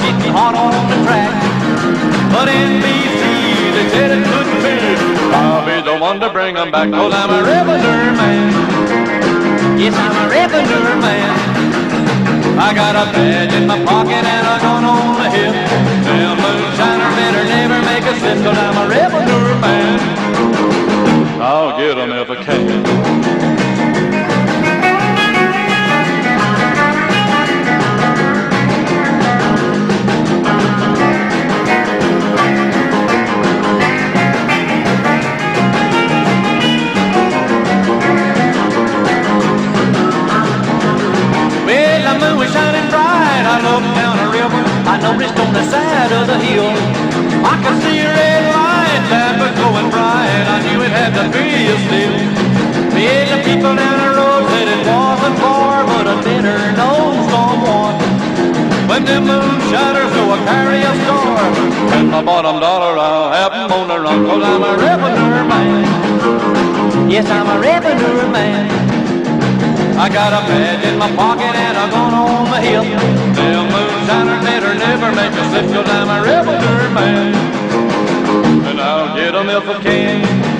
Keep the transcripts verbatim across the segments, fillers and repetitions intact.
getting hot on the track. But N B C, they said it couldn't be. I'll be the one to bring them back, 'cause I'm a revenue man. Yes, I'm a revenue man. I got a badge in my pocket and a gun on the hip. Them moonshiner better never make a slip, 'cause I'm a revenue man. I'll get 'em if I can. I looked down the river, I noticed on the side of the hill, I could see a red light that was going bright. I knew it had to be a still. Made the people down the road said it wasn't far, but a better known someone. When the moonshiners go a carry a star, and my bottom dollar I'll have them on the run, 'cause I'm a revenue man. Yes, I'm a revenue man. I got a badge in my pocket and a gun on my hip. Them moonshiners better never make a slip, 'cause I'm a revenue man. And I'll get 'em if I can.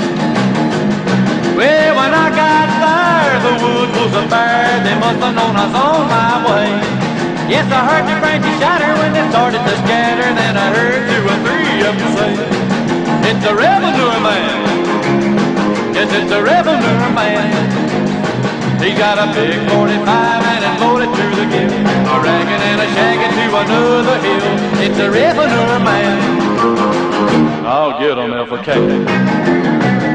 Well, when I got there, the wood was a bare. They must have known I was on my way. Yes, I heard the branches shatter when they started to scatter. Then I heard two or three of them say, it's a revenue man. Yes, it's a revenue man. He got a big forty-five and it's loaded to the gill, a ragging and a shagging to another hill. It's a revenue man. I'll get 'em if I can.